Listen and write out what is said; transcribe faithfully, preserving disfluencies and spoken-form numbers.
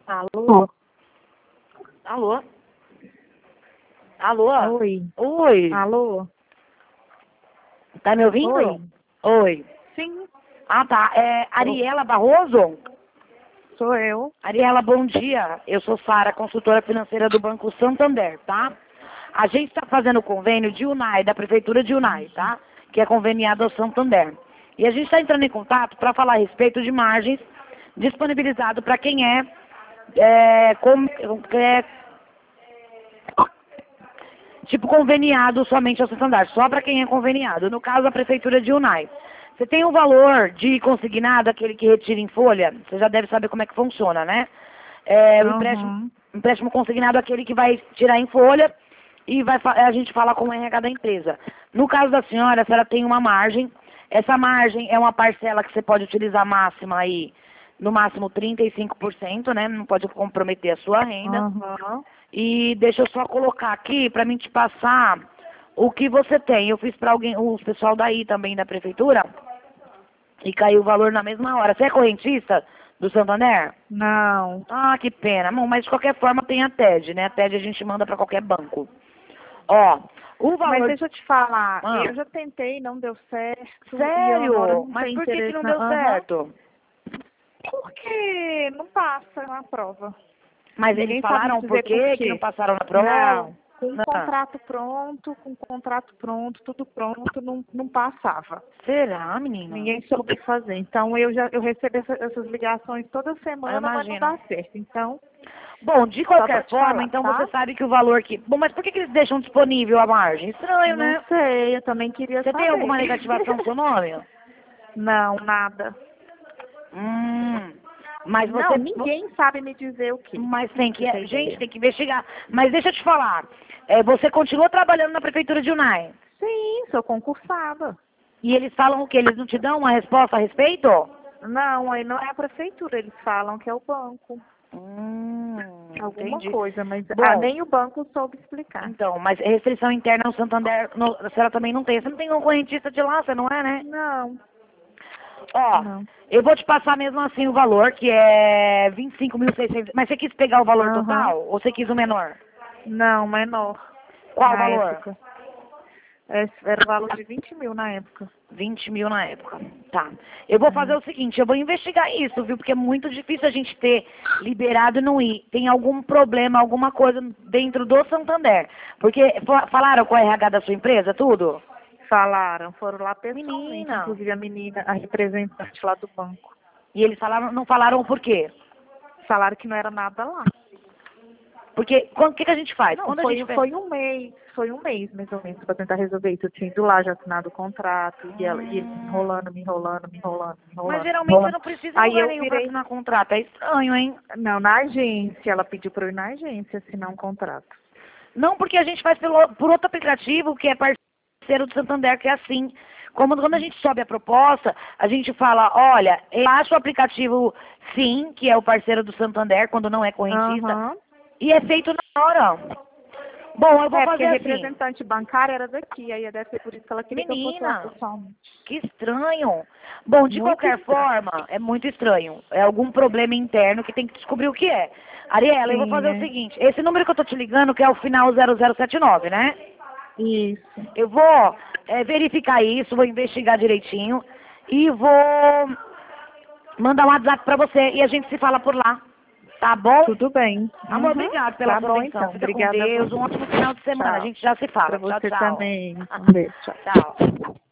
Alô? Alô? Alô? Oi. Oi. Alô? Tá me ouvindo? Oi. Oi. Sim, Ah, tá. É Ariela Barroso? sou eu. Ariela, bom dia. Eu sou Sara, consultora financeira do Banco Santander, tá? A gente está fazendo convênio de Unai, da Prefeitura de Unai, tá? Que é conveniado ao Santander. E a gente está entrando em contato para falar a respeito de margens disponibilizado para quem é, é, com, é tipo conveniado somente ao Santander, só para quem é conveniado. No caso, a Prefeitura de Unai. Você tem um valor de consignado, aquele que retira em folha, você já deve saber como é que funciona, né? É, o empréstimo, Uhum. empréstimo consignado é aquele que vai tirar em folha e vai, a gente fala com o R H da empresa. No caso da senhora, a senhora tem uma margem. Essa margem é uma parcela que você pode utilizar máxima aí, no máximo trinta e cinco por cento, né? Não pode comprometer a sua renda. Uhum. E deixa eu só colocar aqui para mim te passar o que você tem. Eu fiz para alguém, o pessoal daí também da prefeitura, e caiu o valor na mesma hora. Você é correntista do Santander? Não. Ah, que pena. Bom, mas de qualquer forma tem a T E D, né? A T E D a gente manda para qualquer banco. Ó, o valor... Mas deixa eu te falar, Ah. eu já tentei, não deu certo. E eu agora Sério? não Mas tenho por que, que interesse não na... deu Aham. certo? Porque não passa na prova. Mas eles Ninguém sabe falaram me por dizer por quê que quê. não passaram na prova? Não. Com o Não. contrato pronto, com o contrato pronto, tudo pronto, não, não passava. Será, menina? Ninguém soube fazer. Então eu já eu recebo essa- essas ligações toda Eu semana, mas não imagino. dá certo. Então, Bom, de só pra qualquer te forma, falar, então tá? você sabe que o valor que... Bom, mas por que, que eles deixam disponível a margem? Estranho, Não né? sei, eu também queria Você tem saber. alguma negativação no seu nome? Não, nada. Hum, mas Não, você... ninguém sabe me dizer o que. Mas tem que... Você tem Gente, ideia? tem que investigar. Mas deixa eu te falar. É, você continua trabalhando na Prefeitura de Unai? Sim, sou concursada. E eles falam o quê? Eles não te dão uma resposta a respeito? Não, aí não é a prefeitura, eles falam que é o banco. Hum, Alguma entendi. coisa, mas ah, Bom, nem o banco soube explicar. então, mas restrição interna no Santander, no, a senhora também não tem. Você não tem um correntista de lá, você não é, né? Não, Ó, não. eu vou te passar mesmo assim o valor, que é vinte e cinco mil e seiscentos. Mas você quis pegar o valor Aham. total ou você quis o menor? Não, menor. Qual o Na valor? época. É, era o valor de vinte mil na época. vinte mil na época. Tá. Eu vou fazer Hum. o seguinte, eu vou investigar isso, viu? Porque é muito difícil a gente ter liberado e não ir. Tem algum problema, alguma coisa dentro do Santander. Porque fa- falaram com o R H da sua empresa, tudo? Falaram, foram lá pessoalmente, Menina. inclusive a menina, a representante lá do banco. E eles falaram, não falaram o porquê. Falaram que não era nada lá. Porque o que, que a gente faz? Não, Quando a foi, gente... pe- foi um mês, foi um mês mais ou menos para tentar resolver isso. Eu tinha ido lá, já assinado o contrato, e, ela, e eles me Hum. enrolando, me enrolando, me enrolando, me Mas enrolando, me geralmente você enrolando. não precisa em Aí lugar eu nenhum pra virei, assinar contrato. É estranho, hein? não, na agência, ela pediu para eu ir na agência assinar um contrato. Não, porque a gente faz pelo, por outro aplicativo que é parceiro do Santander, que é assim. Como quando a gente sobe a proposta, a gente fala, olha, baixa o aplicativo sim, que é o parceiro do Santander, quando não é correntista, Aham. e é feito na hora. Bom, eu vou É, porque fazer a assim. representante bancária era daqui, aí deve ser por isso que ela queria que eu fosse lá Menina, pessoalmente. que estranho. Bom, de Muito qualquer estranho. forma, é muito estranho. É algum problema interno que tem que descobrir o que é. Ariela, eu vou Sim, fazer o né? seguinte. Esse número que eu tô te ligando, que é o final zero zero sete nove, né? Isso. Eu vou é, verificar isso, vou investigar direitinho e vou mandar um WhatsApp pra você e a gente se fala por lá. Tá bom? Tudo bem. Amor, Uhum. obrigado pela Tá sua bom, atenção. então. Fica com Obrigada a Deus. Um você. ótimo final de semana. A Tchau. gente já se Para fala. Tchau, você tchau. também. Um beijo. Tchau. Tchau.